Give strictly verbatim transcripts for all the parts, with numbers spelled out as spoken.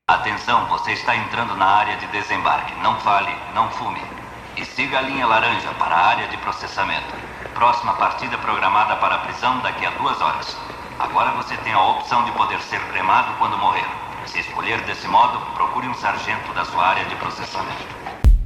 Atenção, você está entrando na área de desembarque. Não fale, não fume. E siga a linha laranja para a área de processamento. Próxima partida programada para a prisão daqui a duas horas. Agora você tem a opção de poder ser cremado quando morrer. Se escolher desse modo, procure um sargento da sua área de processamento.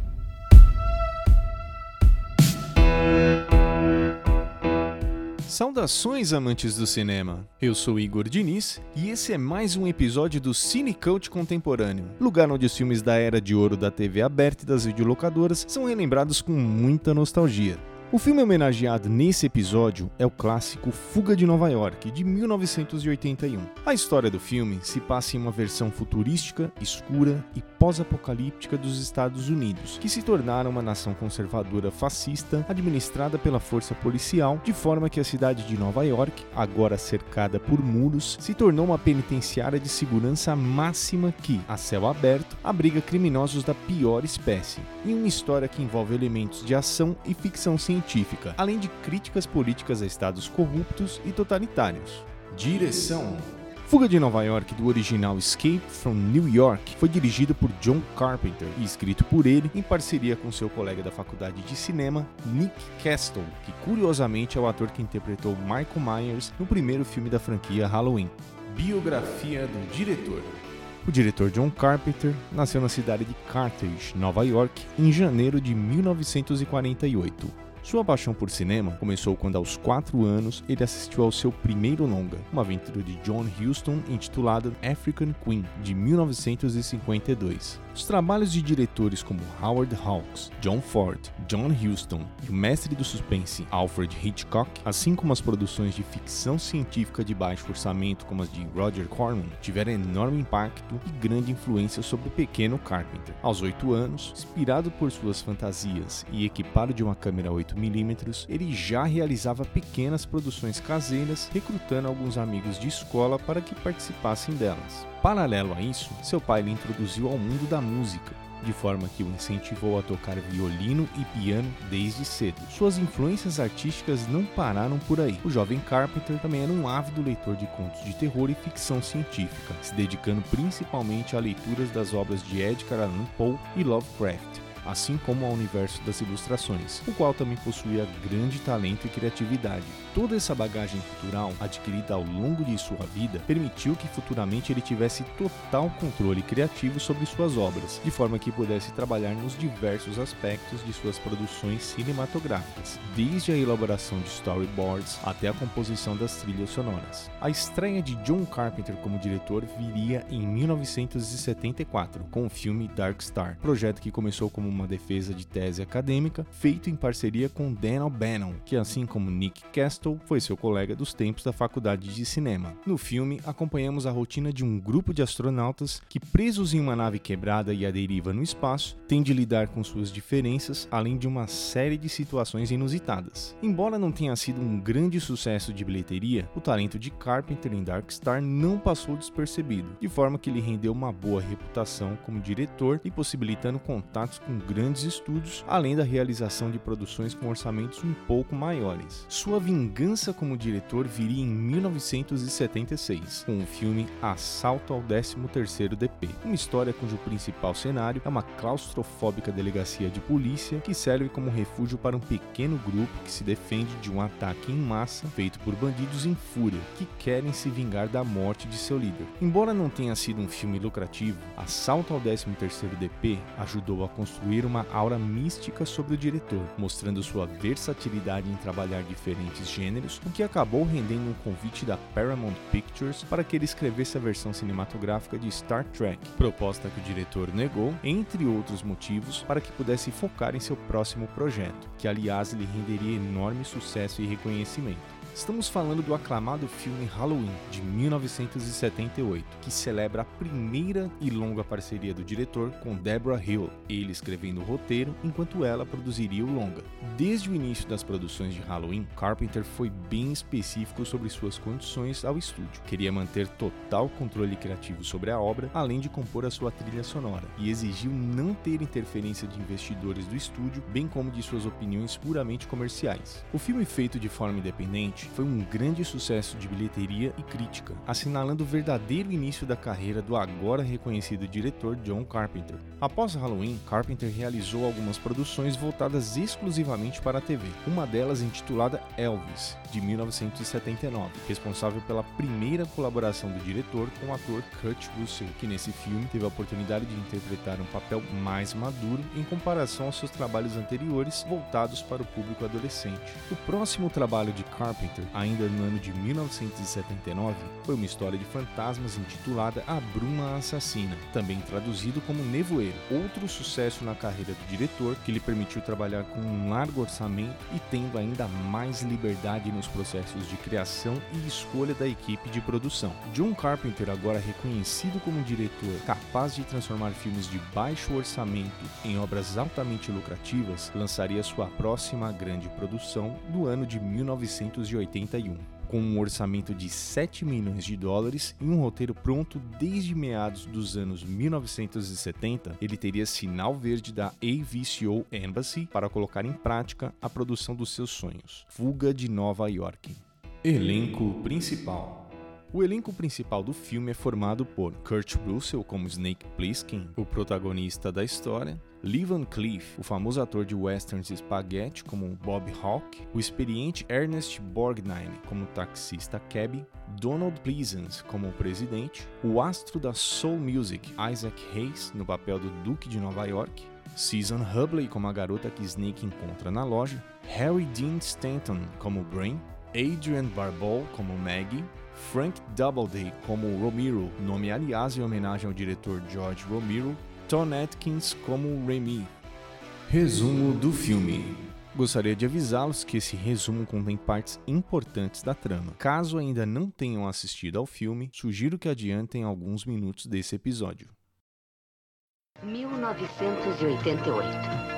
Saudações, amantes do cinema! Eu sou Igor Diniz e esse é mais um episódio do Cine Cult Contemporâneo, lugar onde os filmes da era de ouro da T V aberta e das videolocadoras são relembrados com muita nostalgia. O filme homenageado nesse episódio é o clássico Fuga de Nova York, de mil novecentos e oitenta e um. A história do filme se passa em uma versão futurística, escura e pós-apocalíptica dos Estados Unidos, que se tornaram uma nação conservadora fascista administrada pela força policial, de forma que a cidade de Nova York, agora cercada por muros, se tornou uma penitenciária de segurança máxima que, a céu aberto, abriga criminosos da pior espécie, em uma história que envolve elementos de ação e ficção científica, além de críticas políticas a estados corruptos e totalitários. Direção: Fuga de Nova York, do original Escape from New York, foi dirigido por John Carpenter e escrito por ele em parceria com seu colega da faculdade de cinema, Nick Castle, que curiosamente é o ator que interpretou Michael Myers no primeiro filme da franquia Halloween. Biografia do diretor. O diretor John Carpenter nasceu na cidade de Carthage, Nova York, em janeiro de mil novecentos e quarenta e oito. Sua paixão por cinema começou quando, aos quatro anos, ele assistiu ao seu primeiro longa, uma aventura de John Huston intitulada African Queen, de mil novecentos e cinquenta e dois. Os trabalhos de diretores como Howard Hawks, John Ford, John Huston e o mestre do suspense Alfred Hitchcock, assim como as produções de ficção científica de baixo orçamento como as de Roger Corman, tiveram enorme impacto e grande influência sobre o pequeno Carpenter. Aos oito anos, inspirado por suas fantasias e equipado de uma câmera oito milímetros, ele já realizava pequenas produções caseiras, recrutando alguns amigos de escola para que participassem delas. Paralelo a isso, seu pai lhe introduziu ao mundo da música, de forma que o incentivou a tocar violino e piano desde cedo. Suas influências artísticas não pararam por aí. O jovem Carpenter também era um ávido leitor de contos de terror e ficção científica, se dedicando principalmente a leituras das obras de Edgar Allan Poe e Lovecraft, assim como ao universo das ilustrações, o qual também possuía grande talento e criatividade. Toda essa bagagem cultural, adquirida ao longo de sua vida, permitiu que futuramente ele tivesse total controle criativo sobre suas obras, de forma que pudesse trabalhar nos diversos aspectos de suas produções cinematográficas, desde a elaboração de storyboards até a composição das trilhas sonoras. A estreia de John Carpenter como diretor viria em mil novecentos e setenta e quatro, com o filme Dark Star, projeto que começou como uma defesa de tese acadêmica, feito em parceria com Dan O'Bannon, que, assim como Nick Castle, foi seu colega dos tempos da faculdade de cinema. No filme, acompanhamos a rotina de um grupo de astronautas que, presos em uma nave quebrada e à deriva no espaço, têm de lidar com suas diferenças, além de uma série de situações inusitadas. Embora não tenha sido um grande sucesso de bilheteria, o talento de Carpenter em Dark Star não passou despercebido, de forma que lhe rendeu uma boa reputação como diretor e possibilitando contatos com grandes estúdios, além da realização de produções com orçamentos um pouco maiores. Sua vingança como diretor viria em mil novecentos e setenta e seis, com o filme Assalto ao décimo terceiro D P, uma história cujo principal cenário é uma claustrofóbica delegacia de polícia que serve como refúgio para um pequeno grupo que se defende de um ataque em massa feito por bandidos em fúria que querem se vingar da morte de seu líder. Embora não tenha sido um filme lucrativo, Assalto ao décimo terceiro D P ajudou a construir uma aura mística sobre o diretor, mostrando sua versatilidade em trabalhar diferentes gêneros, o que acabou rendendo um convite da Paramount Pictures para que ele escrevesse a versão cinematográfica de Star Trek, proposta que o diretor negou, entre outros motivos, para que pudesse focar em seu próximo projeto, que aliás lhe renderia enorme sucesso e reconhecimento. Estamos falando do aclamado filme Halloween, de mil novecentos e setenta e oito, que celebra a primeira e longa parceria do diretor com Deborah Hill, ele escrevendo o roteiro enquanto ela produziria o longa. Desde o início das produções de Halloween, Carpenter foi bem específico sobre suas condições ao estúdio. Queria manter total controle criativo sobre a obra, além de compor a sua trilha sonora, e exigiu não ter interferência de investidores do estúdio, bem como de suas opiniões puramente comerciais. O filme, feito de forma independente, Noite foi um grande sucesso de bilheteria e crítica, assinalando o verdadeiro início da carreira do agora reconhecido diretor John Carpenter. Após Halloween, Carpenter realizou algumas produções voltadas exclusivamente para a T V, uma delas intitulada Elvis, de mil novecentos e setenta e nove, responsável pela primeira colaboração do diretor com o ator Kurt Russell, que nesse filme teve a oportunidade de interpretar um papel mais maduro em comparação aos seus trabalhos anteriores voltados para o público adolescente. O próximo trabalho de Carpenter, ainda no ano de mil novecentos e setenta e nove, foi uma história de fantasmas intitulada A Bruma Assassina, também traduzido como Nevoeiro, outro sucesso na carreira do diretor que lhe permitiu trabalhar com um largo orçamento e tendo ainda mais liberdade nos processos de criação e escolha da equipe de produção. John Carpenter, agora reconhecido como um diretor capaz de transformar filmes de baixo orçamento em obras altamente lucrativas, lançaria sua próxima grande produção do ano de mil novecentos e oitenta e um. Com um orçamento de sete milhões de dólares e um roteiro pronto desde meados dos anos mil novecentos e setenta, ele teria sinal verde da A V C O Embassy para colocar em prática a produção dos seus sonhos, Fuga de Nova York. Elenco principal. O elenco principal do filme é formado por Kurt Russell como Snake Plissken, o protagonista da história, Lee Van Cleef, o famoso ator de westerns e spaghetti como Bob Hawke, o experiente Ernest Borgnine como taxista Cabby, Donald Pleasence como o presidente, o astro da soul music Isaac Hayes no papel do Duque de Nova York, Susan Hubley como a garota que Snake encontra na loja, Harry Dean Stanton como Brain, Adrienne Barbeau como Maggie, Frank Doubleday como Romero, nome aliás em homenagem ao diretor George Romero, Tom Atkins como Remy. Resumo do filme. Gostaria de avisá-los que esse resumo contém partes importantes da trama. Caso ainda não tenham assistido ao filme, sugiro que adiantem alguns minutos desse episódio. mil novecentos e oitenta e oito.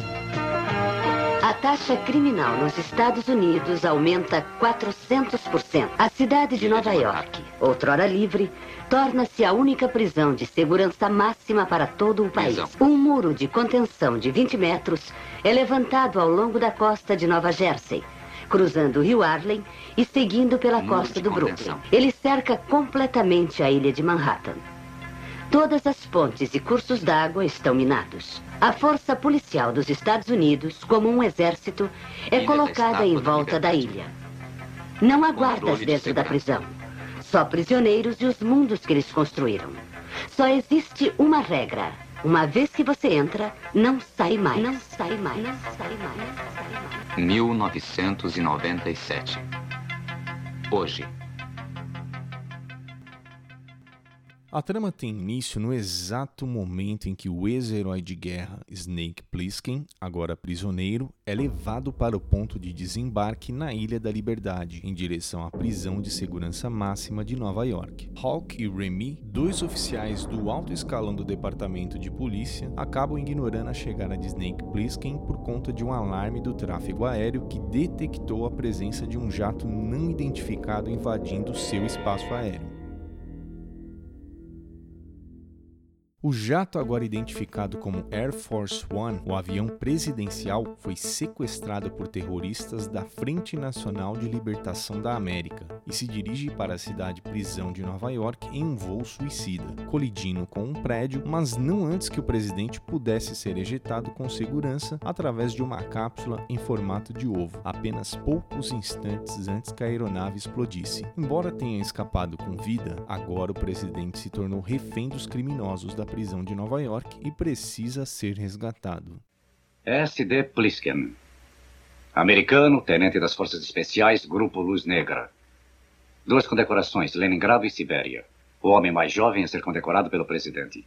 A taxa criminal nos Estados Unidos aumenta quatrocentos por cento. A cidade de Nova York, outrora livre, torna-se a única prisão de segurança máxima para todo o país. Um muro de contenção de vinte metros é levantado ao longo da costa de Nova Jersey, cruzando o rio Harlem e seguindo pela costa do Brooklyn. Ele cerca completamente a ilha de Manhattan. Todas as pontes e cursos d'água estão minados. A força policial dos Estados Unidos, como um exército, é colocada em volta da ilha. Não há guardas dentro da prisão. Só prisioneiros e os mundos que eles construíram. Só existe uma regra. Uma vez que você entra, não sai mais. Não sai mais. Não sai mais. Não sai mais. mil novecentos e noventa e sete. Hoje. A trama tem início no exato momento em que o ex-herói de guerra Snake Plissken, agora prisioneiro, é levado para o ponto de desembarque na Ilha da Liberdade, em direção à prisão de segurança máxima de Nova York. Hawk e Remy, dois oficiais do alto escalão do departamento de polícia, acabam ignorando a chegada de Snake Plissken por conta de um alarme do tráfego aéreo que detectou a presença de um jato não identificado invadindo seu espaço aéreo. O jato, agora identificado como Air Force One, o avião presidencial, foi sequestrado por terroristas da Frente Nacional de Libertação da América e se dirige para a cidade-prisão de Nova York em um voo suicida, colidindo com um prédio, mas não antes que o presidente pudesse ser ejetado com segurança através de uma cápsula em formato de ovo, apenas poucos instantes antes que a aeronave explodisse. Embora tenha escapado com vida, agora o presidente se tornou refém dos criminosos da prisão de Nova York e precisa ser resgatado. S D Plissken, americano, tenente das Forças Especiais, Grupo Luz Negra. Duas condecorações, Leningrado e Sibéria. O homem mais jovem a ser condecorado pelo presidente.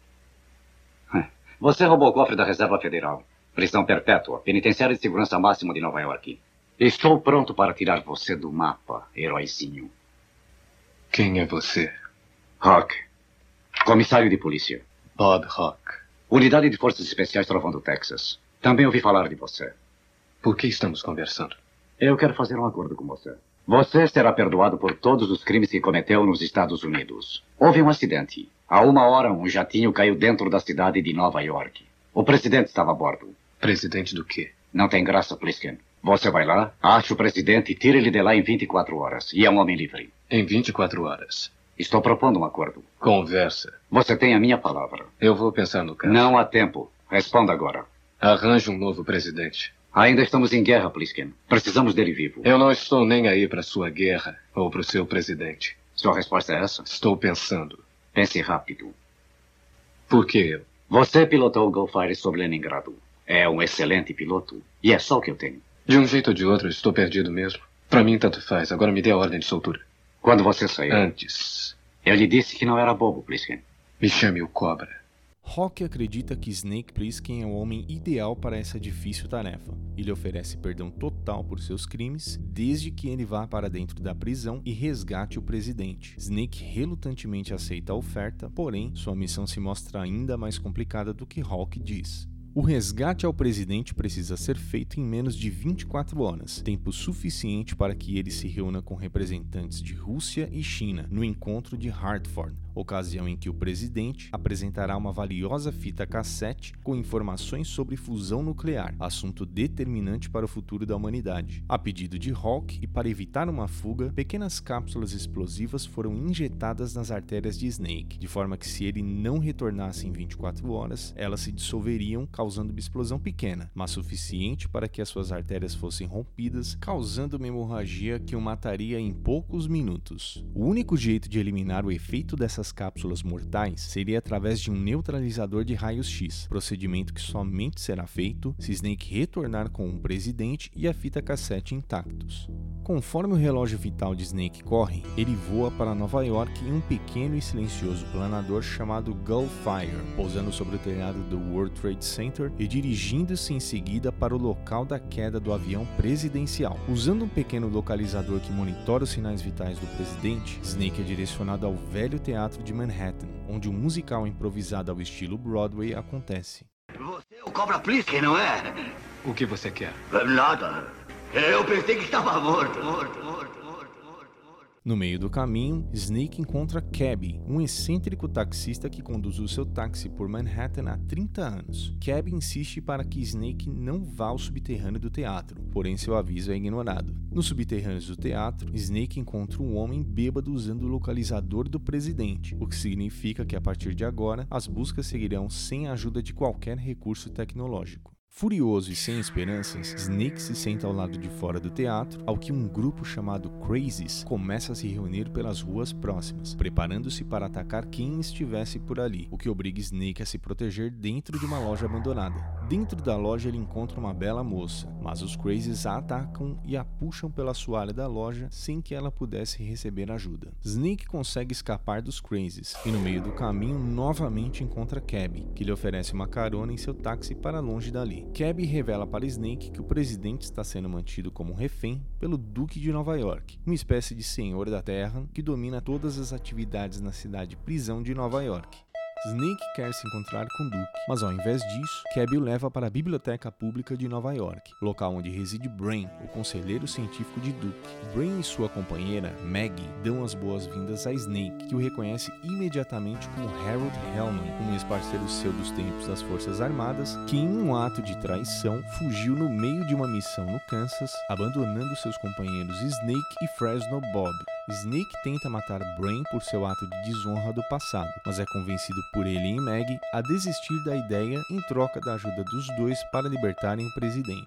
Você roubou o cofre da Reserva Federal. Prisão perpétua, penitenciária de segurança máxima de Nova York. Estou pronto para tirar você do mapa, heróizinho. Quem é você? Hawk. Comissário de polícia. Bob Hawke. Unidade de Forças Especiais Trovão do Texas. Também ouvi falar de você. Por que estamos conversando? Eu quero fazer um acordo com você. Você será perdoado por todos os crimes que cometeu nos Estados Unidos. Houve um acidente. Há uma hora, um jatinho caiu dentro da cidade de Nova York. O presidente estava a bordo. Presidente do quê? Não tem graça, Plissken. Você vai lá, acha o presidente e tira ele de lá em vinte e quatro horas. E é um homem livre. Em vinte e quatro horas. Estou propondo um acordo. Conversa. Você tem a minha palavra. Eu vou pensar no caso. Não há tempo. Responda agora. Arranje um novo presidente. Ainda estamos em guerra, Plisken. Precisamos dele vivo. Eu não estou nem aí para sua guerra ou para o seu presidente. Sua resposta é essa? Estou pensando. Pense rápido. Por que eu? Você pilotou o Gulfire sobre Leningrado. É um excelente piloto. E é só o que eu tenho. De um jeito ou de outro, estou perdido mesmo. Para mim, tanto faz. Agora me dê a ordem de soltura. Quando você saiu... Antes. Eu lhe disse que não era bobo, Plisken. Me chame o Cobra. Hawk acredita que Snake Plissken é o homem ideal para essa difícil tarefa. Ele oferece perdão total por seus crimes, desde que ele vá para dentro da prisão e resgate o presidente. Snake relutantemente aceita a oferta, porém, sua missão se mostra ainda mais complicada do que Hawk diz. O resgate ao presidente precisa ser feito em menos de vinte e quatro horas, tempo suficiente para que ele se reúna com representantes de Rússia e China no encontro de Hartford, ocasião em que o presidente apresentará uma valiosa fita cassete com informações sobre fusão nuclear, assunto determinante para o futuro da humanidade. A pedido de Hawk e para evitar uma fuga, pequenas cápsulas explosivas foram injetadas nas artérias de Snake, de forma que se ele não retornasse em vinte e quatro horas, elas se dissolveriam, causando uma explosão pequena, mas suficiente para que as suas artérias fossem rompidas, causando uma hemorragia que o mataria em poucos minutos. O único jeito de eliminar o efeito dessas cápsulas mortais seria através de um neutralizador de raios-x, procedimento que somente será feito se Snake retornar com o presidente e a fita cassete intactos. Conforme o relógio vital de Snake corre, ele voa para Nova York em um pequeno e silencioso planador chamado Gulfire, pousando sobre o telhado do World Trade Center e dirigindo-se em seguida para o local da queda do avião presidencial. Usando um pequeno localizador que monitora os sinais vitais do presidente, Snake é direcionado ao velho teatro de Manhattan, onde um musical improvisado ao estilo Broadway acontece. Você é o Cobra Plisken, não é? O que você quer? Nada. Eu pensei que estava morto, morto, morto, morto, morto, morto. No meio do caminho, Snake encontra Cabby, um excêntrico taxista que conduz o seu táxi por Manhattan há trinta anos. Cabby insiste para que Snake não vá ao subterrâneo do teatro, porém seu aviso é ignorado. Nos subterrâneos do teatro, Snake encontra um homem bêbado usando o localizador do presidente, o que significa que a partir de agora, as buscas seguirão sem a ajuda de qualquer recurso tecnológico. Furioso e sem esperanças, Snake se senta ao lado de fora do teatro, ao que um grupo chamado Crazies começa a se reunir pelas ruas próximas, preparando-se para atacar quem estivesse por ali, o que obriga Snake a se proteger dentro de uma loja abandonada. Dentro da loja ele encontra uma bela moça, mas os Crazies a atacam e a puxam pela assoalho da loja sem que ela pudesse receber ajuda. Snake consegue escapar dos Crazies e no meio do caminho novamente encontra Cabby, que lhe oferece uma carona em seu táxi para longe dali. Cabby revela para Snake que o presidente está sendo mantido como refém pelo Duque de Nova York, uma espécie de senhor da terra que domina todas as atividades na cidade-prisão de Nova York. Snake quer se encontrar com Duke, mas ao invés disso, Cabby o leva para a Biblioteca Pública de Nova York, local onde reside Brain, o conselheiro científico de Duke. Brain e sua companheira, Maggie, dão as boas-vindas a Snake, que o reconhece imediatamente como Harold Hellman, um ex-parceiro seu dos tempos das Forças Armadas, que em um ato de traição fugiu no meio de uma missão no Kansas, abandonando seus companheiros Snake e Fresno Bob. Snake tenta matar Brain por seu ato de desonra do passado, mas é convencido por ele e Maggie a desistir da ideia em troca da ajuda dos dois para libertarem o presidente.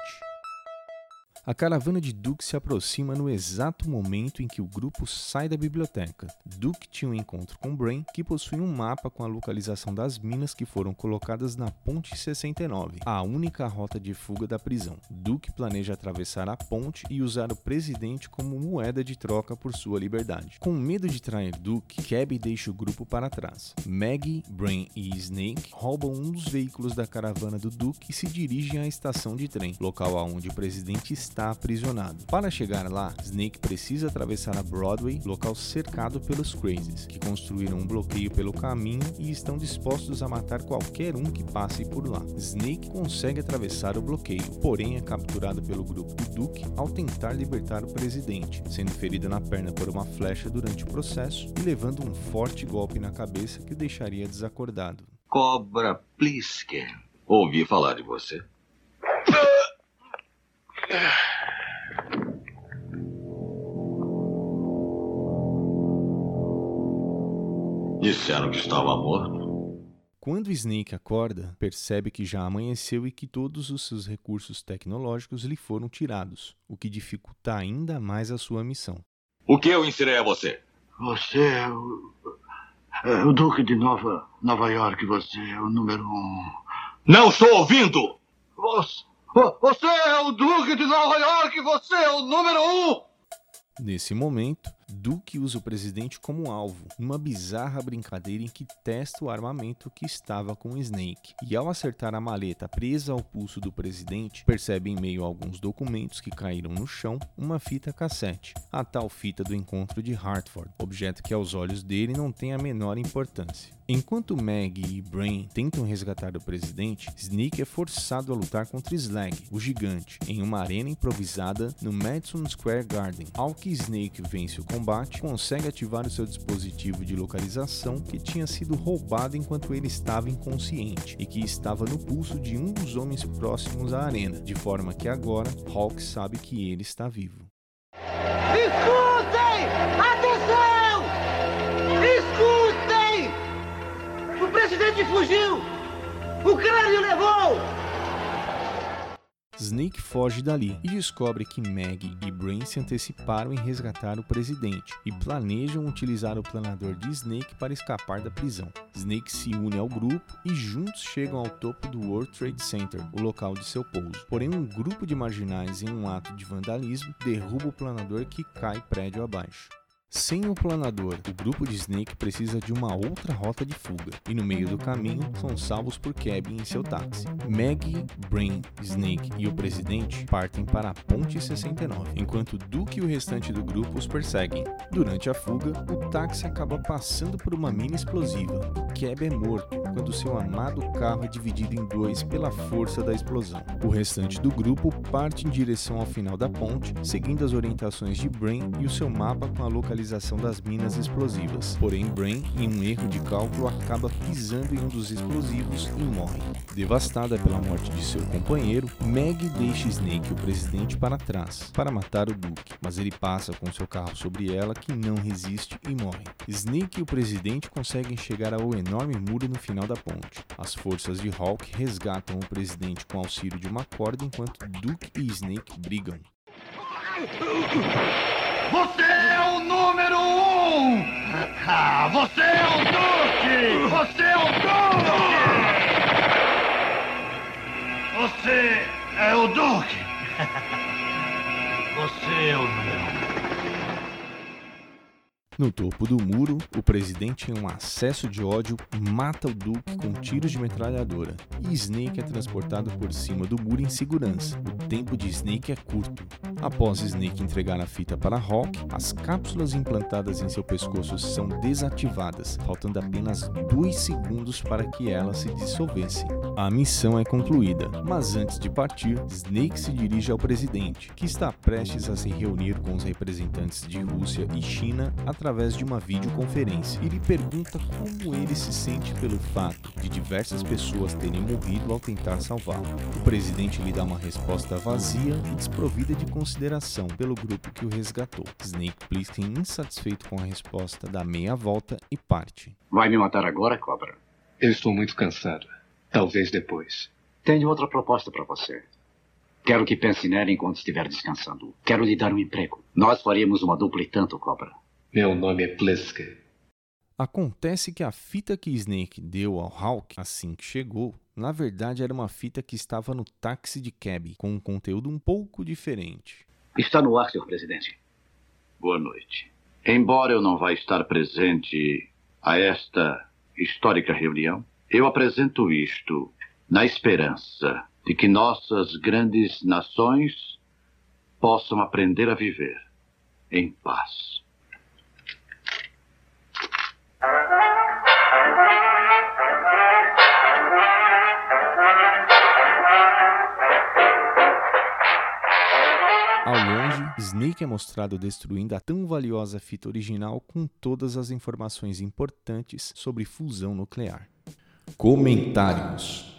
A caravana de Duke se aproxima no exato momento em que o grupo sai da biblioteca. Duke tinha um encontro com Brain, que possui um mapa com a localização das minas que foram colocadas na Ponte sessenta e nove, a única rota de fuga da prisão. Duke planeja atravessar a ponte e usar o presidente como moeda de troca por sua liberdade. Com medo de trair Duke, Cabby deixa o grupo para trás. Maggie, Brain e Snake roubam um dos veículos da caravana do Duke e se dirigem à estação de trem, local onde o presidente está está aprisionado. Para chegar lá, Snake precisa atravessar a Broadway, local cercado pelos Crazies, que construíram um bloqueio pelo caminho e estão dispostos a matar qualquer um que passe por lá. Snake consegue atravessar o bloqueio, porém é capturado pelo grupo do Duke ao tentar libertar o presidente, sendo ferido na perna por uma flecha durante o processo e levando um forte golpe na cabeça que o deixaria desacordado. Cobra Plisken. Ouvi falar de você. Disseram que estava morto. Quando Snake acorda, percebe que já amanheceu e que todos os seus recursos tecnológicos lhe foram tirados, o que dificulta ainda mais a sua missão. O que eu ensinei a você? Você é o, é o Duque de Nova, Nova York. Você é o número um. Não estou ouvindo! Você, você é o Duque de Nova York. Você é o número um! Nesse momento, Duke usa o presidente como alvo, numa bizarra brincadeira em que testa o armamento que estava com Snake. E ao acertar a maleta presa ao pulso do presidente, percebe em meio a alguns documentos que caíram no chão, uma fita cassete, a tal fita do encontro de Hartford, objeto que aos olhos dele não tem a menor importância. Enquanto Maggie e Brain tentam resgatar o presidente, Snake é forçado a lutar contra Slag, o gigante, em uma arena improvisada no Madison Square Garden. Ao que Snake vence o combate, consegue ativar o seu dispositivo de localização que tinha sido roubado enquanto ele estava inconsciente e que estava no pulso de um dos homens próximos à arena, de forma que agora Hulk sabe que ele está vivo. Escutem! Atenção! Escutem! O presidente fugiu! O crânio levou! Snake foge dali e descobre que Maggie e Brain se anteciparam em resgatar o presidente e planejam utilizar o planador de Snake para escapar da prisão. Snake se une ao grupo e juntos chegam ao topo do World Trade Center, o local de seu pouso. Porém, um grupo de marginais, em um ato de vandalismo, derruba o planador que cai prédio abaixo. Sem o planador, o grupo de Snake precisa de uma outra rota de fuga, e no meio do caminho são salvos por Kevin em seu táxi. Maggie, Brain, Snake e o presidente partem para a Ponte sessenta e nove, enquanto Duke e o restante do grupo os perseguem. Durante a fuga, o táxi acaba passando por uma mina explosiva. Kevin é morto quando seu amado carro é dividido em dois pela força da explosão. O restante do grupo parte em direção ao final da ponte, seguindo as orientações de Brain e o seu mapa com a localização das minas explosivas. Porém, Brain, em um erro de cálculo, acaba pisando em um dos explosivos e morre. Devastada pela morte de seu companheiro, Maggie deixa Snake e o presidente para trás, para matar o Duke, mas ele passa com seu carro sobre ela, que não resiste e morre. Snake e o presidente conseguem chegar ao enorme muro no final da ponte. As forças de Hulk resgatam o presidente com auxílio de uma corda, enquanto Duke e Snake brigam. Você é o número um! Ah, você é o Duque! Você é o Duque! Você é o Duque! Você é o número um. No topo do muro, o presidente, em um acesso de ódio, mata o Duke com tiros de metralhadora, e Snake é transportado por cima do muro em segurança. O tempo de Snake é curto. Após Snake entregar a fita para Hulk, as cápsulas implantadas em seu pescoço são desativadas, faltando apenas dois segundos para que elas se dissolvessem. A missão é concluída, mas antes de partir, Snake se dirige ao presidente, que está prestes a se reunir com os representantes de Rússia e China através de uma videoconferência, e lhe pergunta como ele se sente pelo fato de diversas pessoas terem morrido ao tentar salvá-lo. O presidente lhe dá uma resposta vazia e desprovida de consideração pelo grupo que o resgatou. Snake Plissken, insatisfeito com a resposta, dá meia volta e parte. Vai me matar agora, Cobra? Eu estou muito cansado. Talvez depois. Tenho outra proposta para você. Quero que pense nela enquanto estiver descansando. Quero lhe dar um emprego. Nós faríamos uma dupla e tanto, Cobra. Meu nome é Plissken. Acontece que a fita que Snake deu ao Hulk assim que chegou, na verdade era uma fita que estava no táxi de Cab, com um conteúdo um pouco diferente. Está no ar, senhor presidente. Boa noite. Embora eu não vá estar presente a esta histórica reunião, eu apresento isto na esperança de que nossas grandes nações possam aprender a viver em paz. Ao longe, Snake é mostrado destruindo a tão valiosa fita original com todas as informações importantes sobre fusão nuclear. Comentários.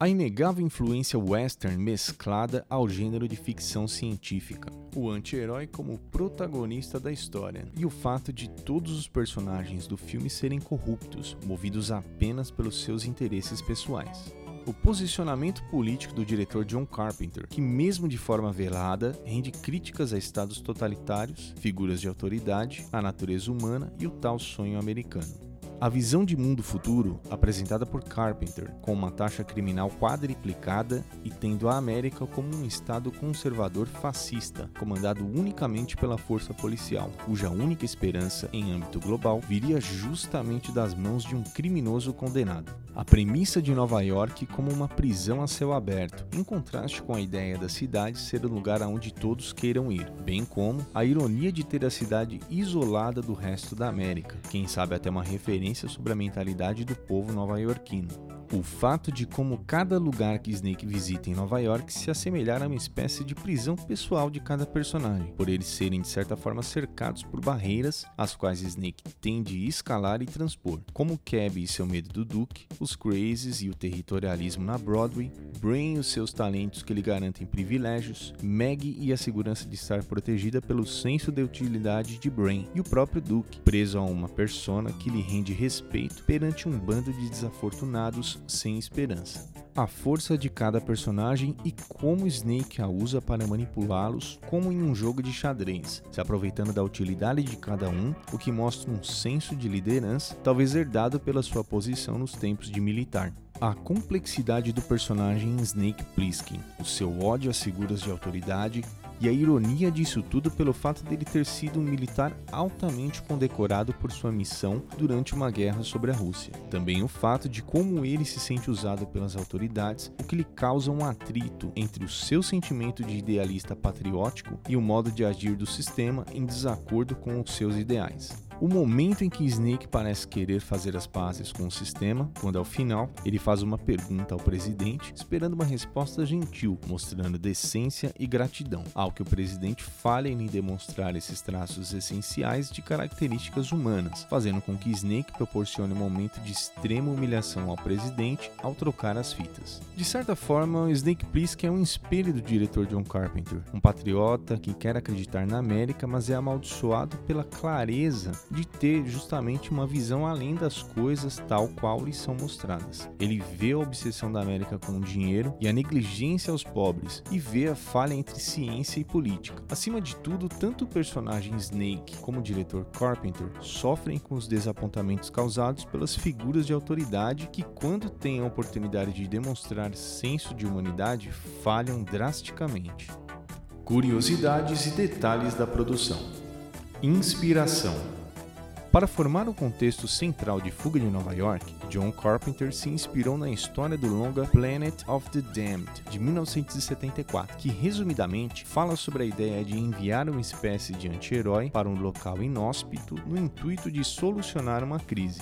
A inegável influência western mesclada ao gênero de ficção científica, o anti-herói como protagonista da história e o fato de todos os personagens do filme serem corruptos, movidos apenas pelos seus interesses pessoais. O posicionamento político do diretor John Carpenter, que mesmo de forma velada, rende críticas a estados totalitários, figuras de autoridade, a natureza humana e o tal sonho americano. A visão de mundo futuro, apresentada por Carpenter, com uma taxa criminal quadriplicada e tendo a América como um estado conservador fascista, comandado unicamente pela força policial, cuja única esperança, em âmbito global, viria justamente das mãos de um criminoso condenado. A premissa de Nova York como uma prisão a céu aberto, em contraste com a ideia da cidade ser o lugar aonde todos queiram ir, bem como a ironia de ter a cidade isolada do resto da América, quem sabe até uma referência sobre a mentalidade do povo nova-iorquino. O fato de como cada lugar que Snake visita em Nova York se assemelhar a uma espécie de prisão pessoal de cada personagem, por eles serem de certa forma cercados por barreiras, as quais Snake tem de escalar e transpor, como Cabby e seu medo do Duke, os Crazes e o territorialismo na Broadway, Brain e os seus talentos que lhe garantem privilégios, Maggie e a segurança de estar protegida pelo senso de utilidade de Brain, e o próprio Duke, preso a uma persona que lhe rende respeito perante um bando de desafortunados sem esperança. A força de cada personagem e como Snake a usa para manipulá-los, como em um jogo de xadrez, se aproveitando da utilidade de cada um, o que mostra um senso de liderança, talvez herdado pela sua posição nos tempos de militar. A complexidade do personagem Snake Plissken, o seu ódio às figuras de autoridade e a ironia disso tudo pelo fato dele ter sido um militar altamente condecorado por sua missão durante uma guerra sobre a Rússia. Também o fato de como ele se sente usado pelas autoridades, o que lhe causa um atrito entre o seu sentimento de idealista patriótico e o modo de agir do sistema em desacordo com os seus ideais. O momento em que Snake parece querer fazer as pazes com o sistema, quando ao final ele faz uma pergunta ao presidente, esperando uma resposta gentil, mostrando decência e gratidão, ao que o presidente falha em demonstrar esses traços essenciais de características humanas, fazendo com que Snake proporcione um momento de extrema humilhação ao presidente ao trocar as fitas. De certa forma, o Snake Plissken é um espelho do diretor John Carpenter, um patriota que quer acreditar na América, mas é amaldiçoado pela clareza de ter justamente uma visão além das coisas tal qual lhes são mostradas. Ele vê a obsessão da América com o dinheiro e a negligência aos pobres, e vê a falha entre ciência e política. Acima de tudo, tanto o personagem Snake como o diretor Carpenter sofrem com os desapontamentos causados pelas figuras de autoridade que, quando têm a oportunidade de demonstrar senso de humanidade, falham drasticamente. Curiosidades e detalhes da produção. Inspiração. Para formar o contexto central de Fuga de Nova York, John Carpenter se inspirou na história do longa Planet of the Damned, de mil novecentos e setenta e quatro, que resumidamente fala sobre a ideia de enviar uma espécie de anti-herói para um local inóspito no intuito de solucionar uma crise.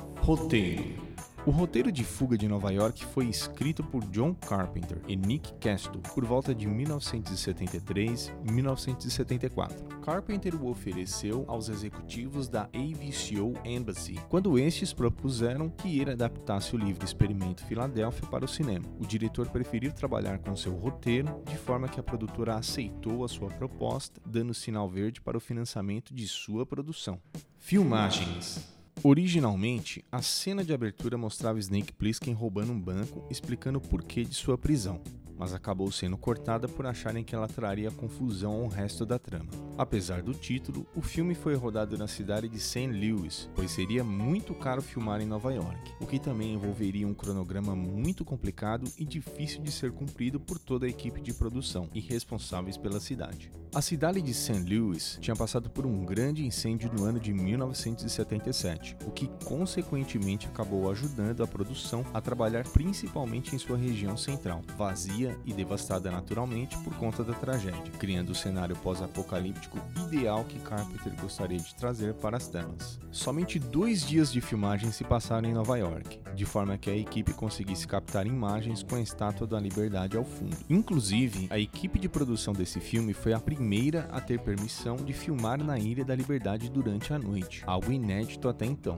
Roteiro. O roteiro de Fuga de Nova York foi escrito por John Carpenter e Nick Castle por volta de mil novecentos e setenta e três e mil novecentos e setenta e quatro. Carpenter o ofereceu aos executivos da A V C O Embassy, quando estes propuseram que ele adaptasse o livro Experimento Filadélfia para o cinema. O diretor preferiu trabalhar com seu roteiro, de forma que a produtora aceitou a sua proposta, dando sinal verde para o financiamento de sua produção. Filmagens. Originalmente, a cena de abertura mostrava Snake Plissken roubando um banco, explicando o porquê de sua prisão, mas acabou sendo cortada por acharem que ela traria confusão ao resto da trama. Apesar do título, o filme foi rodado na cidade de Saint Louis, pois seria muito caro filmar em Nova York, o que também envolveria um cronograma muito complicado e difícil de ser cumprido por toda a equipe de produção e responsáveis pela cidade. A cidade de Saint Louis tinha passado por um grande incêndio no ano de mil novecentos e setenta e sete, o que consequentemente acabou ajudando a produção a trabalhar principalmente em sua região central, vazia e devastada naturalmente por conta da tragédia, criando o cenário pós-apocalíptico ideal que Carpenter gostaria de trazer para as telas. Somente dois dias de filmagem se passaram em Nova York, de forma que a equipe conseguisse captar imagens com a Estátua da Liberdade ao fundo. Inclusive, a equipe de produção desse filme foi a primeira a ter permissão de filmar na Ilha da Liberdade durante a noite, algo inédito até então.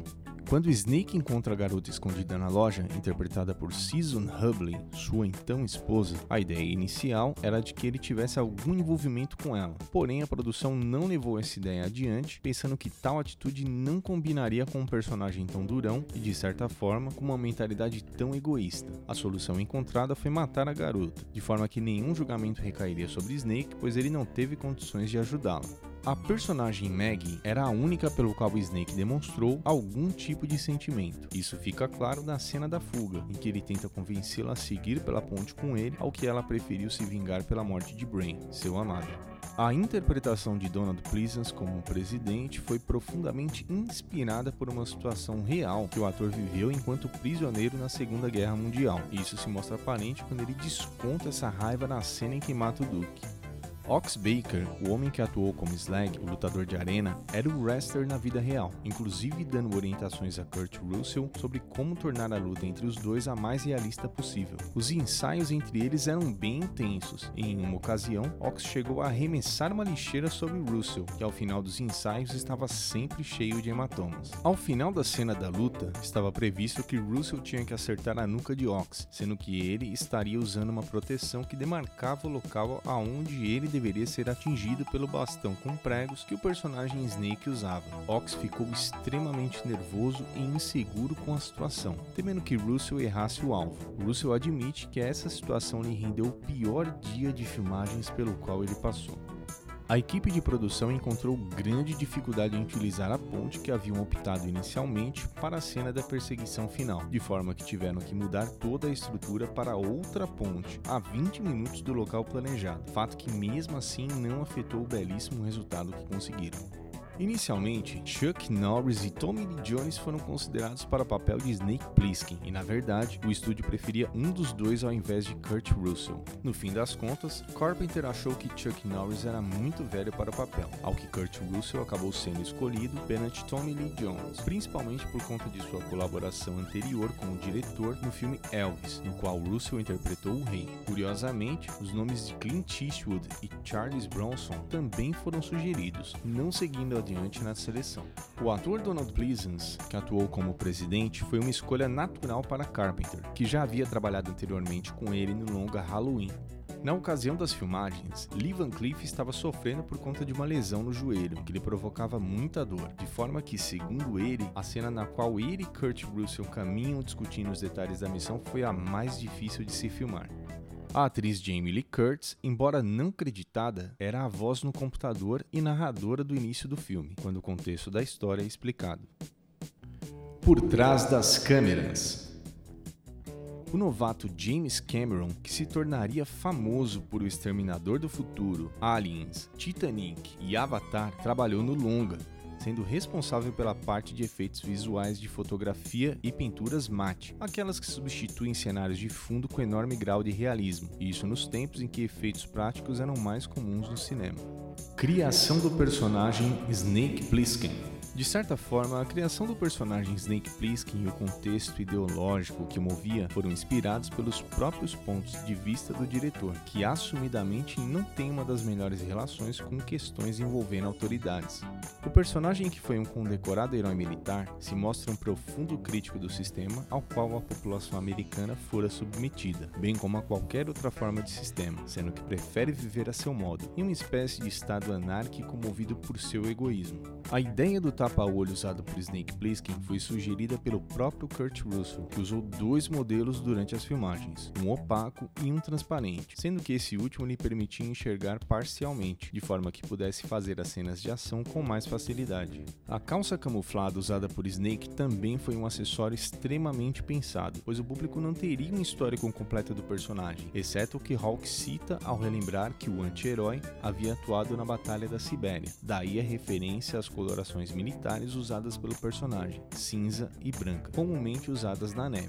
Quando Snake encontra a garota escondida na loja, interpretada por Susan Hubley, sua então esposa, a ideia inicial era de que ele tivesse algum envolvimento com ela. Porém, a produção não levou essa ideia adiante, pensando que tal atitude não combinaria com um personagem tão durão e, de certa forma, com uma mentalidade tão egoísta. A solução encontrada foi matar a garota, de forma que nenhum julgamento recairia sobre Snake, pois ele não teve condições de ajudá-la. A personagem Maggie era a única pelo qual Snake demonstrou algum tipo de sentimento. Isso fica claro na cena da fuga, em que ele tenta convencê-la a seguir pela ponte com ele, ao que ela preferiu se vingar pela morte de Brain, seu amado. A interpretação de Donald Pleasence como presidente foi profundamente inspirada por uma situação real que o ator viveu enquanto prisioneiro na Segunda Guerra Mundial. Isso se mostra aparente quando ele desconta essa raiva na cena em que mata o Duke. Ox Baker, o homem que atuou como Slag, o lutador de arena, era o wrestler na vida real, inclusive dando orientações a Kurt Russell sobre como tornar a luta entre os dois a mais realista possível. Os ensaios entre eles eram bem intensos, e em uma ocasião, Ox chegou a arremessar uma lixeira sobre Russell, que ao final dos ensaios estava sempre cheio de hematomas. Ao final da cena da luta, estava previsto que Russell tinha que acertar a nuca de Ox, sendo que ele estaria usando uma proteção que demarcava o local aonde ele deveria ser atingido pelo bastão com pregos que o personagem Snake usava. Ox ficou extremamente nervoso e inseguro com a situação, temendo que Russell errasse o alvo. Russell admite que essa situação lhe rendeu o pior dia de filmagens pelo qual ele passou. A equipe de produção encontrou grande dificuldade em utilizar a ponte que haviam optado inicialmente para a cena da perseguição final, de forma que tiveram que mudar toda a estrutura para outra ponte, a vinte minutos do local planejado, fato que mesmo assim não afetou o belíssimo resultado que conseguiram. Inicialmente, Chuck Norris e Tommy Lee Jones foram considerados para o papel de Snake Plissken, e na verdade, o estúdio preferia um dos dois ao invés de Kurt Russell. No fim das contas, Carpenter achou que Chuck Norris era muito velho para o papel, ao que Kurt Russell acabou sendo escolhido perante Tommy Lee Jones, principalmente por conta de sua colaboração anterior com o diretor no filme Elvis, no qual Russell interpretou o rei. Curiosamente, os nomes de Clint Eastwood e Charles Bronson também foram sugeridos, não seguindo a adiante na seleção. O ator Donald Pleasence, que atuou como presidente, foi uma escolha natural para Carpenter, que já havia trabalhado anteriormente com ele no longa Halloween. Na ocasião das filmagens, Lee Van Cleef estava sofrendo por conta de uma lesão no joelho, que lhe provocava muita dor, de forma que, segundo ele, a cena na qual ele e Kurt Russell caminham discutindo os detalhes da missão foi a mais difícil de se filmar. A atriz Jamie Lee Curtis, embora não creditada, era a voz no computador e narradora do início do filme, quando o contexto da história é explicado. Por trás das câmeras. O novato James Cameron, que se tornaria famoso por O Exterminador do Futuro, Aliens, Titanic e Avatar, trabalhou no longa, sendo responsável pela parte de efeitos visuais de fotografia e pinturas mate, aquelas que substituem cenários de fundo com enorme grau de realismo, isso nos tempos em que efeitos práticos eram mais comuns no cinema. Criação do personagem Snake Plissken. De certa forma, a criação do personagem Snake Plissken e o contexto ideológico que o movia foram inspirados pelos próprios pontos de vista do diretor, que assumidamente não tem uma das melhores relações com questões envolvendo autoridades. O personagem, que foi um condecorado herói militar, se mostra um profundo crítico do sistema ao qual a população americana fora submetida, bem como a qualquer outra forma de sistema, sendo que prefere viver a seu modo, em uma espécie de estado anárquico movido por seu egoísmo. A ideia do tapa-olho usado por Snake Plissken foi sugerida pelo próprio Kurt Russell, que usou dois modelos durante as filmagens, um opaco e um transparente, sendo que esse último lhe permitia enxergar parcialmente, de forma que pudesse fazer as cenas de ação com mais facilidade. A calça camuflada usada por Snake também foi um acessório extremamente pensado, pois o público não teria um histórico completo do personagem, exceto o que Hawk cita ao relembrar que o anti-herói havia atuado na Batalha da Sibéria, daí a referência às colorações militares usadas pelo personagem, cinza e branca, comumente usadas na neve.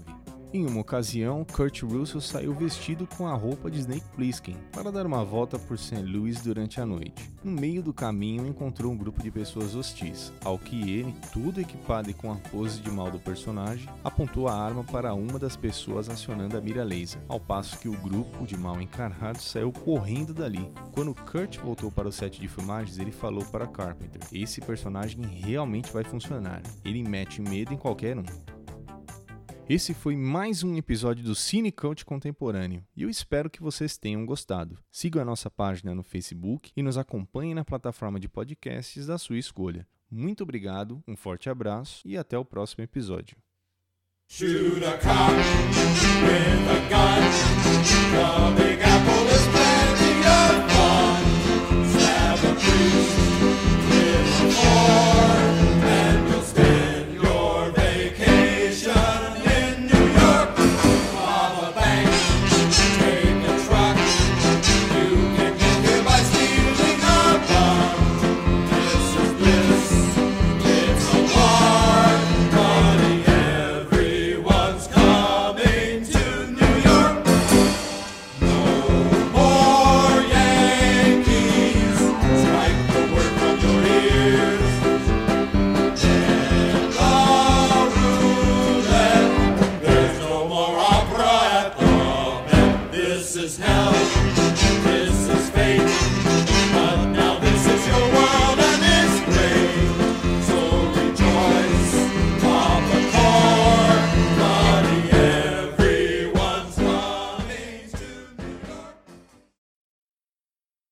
Em uma ocasião, Kurt Russell saiu vestido com a roupa de Snake Plissken para dar uma volta por Saint Louis durante a noite. No meio do caminho encontrou um grupo de pessoas hostis, ao que ele, todo equipado e com a pose de mal do personagem, apontou a arma para uma das pessoas acionando a mira laser, ao passo que o grupo de mal encarnado saiu correndo dali. Quando Kurt voltou para o set de filmagens, ele falou para Carpenter: esse personagem realmente vai funcionar, ele mete medo em qualquer um. Esse foi mais um episódio do Cine Cult Contemporâneo e eu espero que vocês tenham gostado. Sigam a nossa página no Facebook e nos acompanhem na plataforma de podcasts da sua escolha. Muito obrigado, um forte abraço e até o próximo episódio. Shoot a cop.